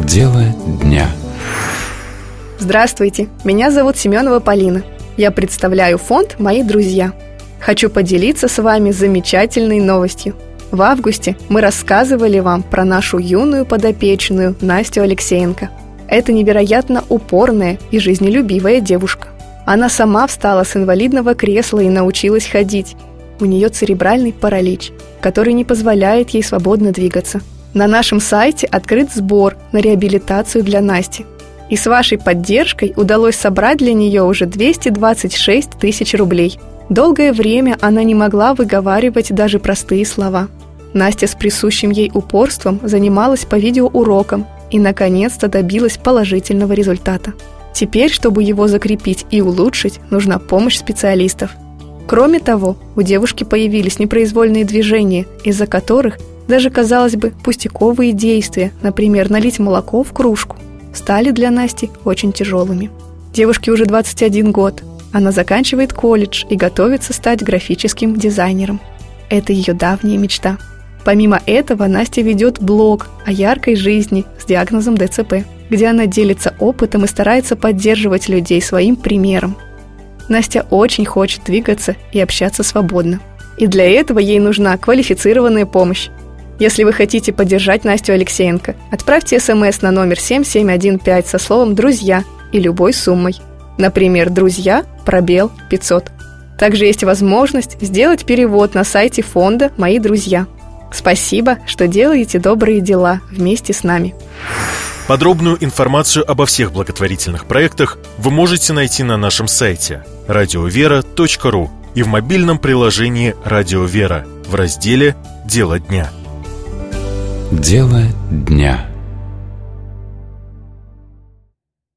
Дело дня. Здравствуйте, меня зовут Семенова Полина. Я представляю фонд «Мои друзья». Хочу поделиться с вами замечательной новостью. В августе мы рассказывали вам про нашу юную подопечную Настю Алексеенко. Это невероятно упорная и жизнелюбивая девушка. Она сама встала с инвалидного кресла и научилась ходить. У нее церебральный паралич, который не позволяет ей свободно двигаться. На нашем сайте открыт сбор на реабилитацию для Насти. И с вашей поддержкой удалось собрать для нее уже 226 тысяч рублей. Долгое время она не могла выговаривать даже простые слова. Настя с присущим ей упорством занималась по видеоурокам и, наконец-то, добилась положительного результата. Теперь, чтобы его закрепить и улучшить, нужна помощь специалистов. Кроме того, у девушки появились непроизвольные движения, из-за которых даже, казалось бы, пустяковые действия, например, налить молоко в кружку, стали для Насти очень тяжелыми. Девушке уже 21 год. Она заканчивает колледж и готовится стать графическим дизайнером. Это ее давняя мечта. Помимо этого, Настя ведет блог о яркой жизни с диагнозом ДЦП, где она делится опытом и старается поддерживать людей своим примером. Настя очень хочет двигаться и общаться свободно. И для этого ей нужна квалифицированная помощь. Если вы хотите поддержать Настю Алексеенко, отправьте СМС на номер 7715 со словом «Друзья» и любой суммой. Например, «Друзья» / 500. Также есть возможность сделать перевод на сайте фонда «Мои друзья». Спасибо, что делаете добрые дела вместе с нами. Подробную информацию обо всех благотворительных проектах вы можете найти на нашем сайте radiovera.ru и в мобильном приложении «Радио Вера» в разделе «Дело дня». Дело дня.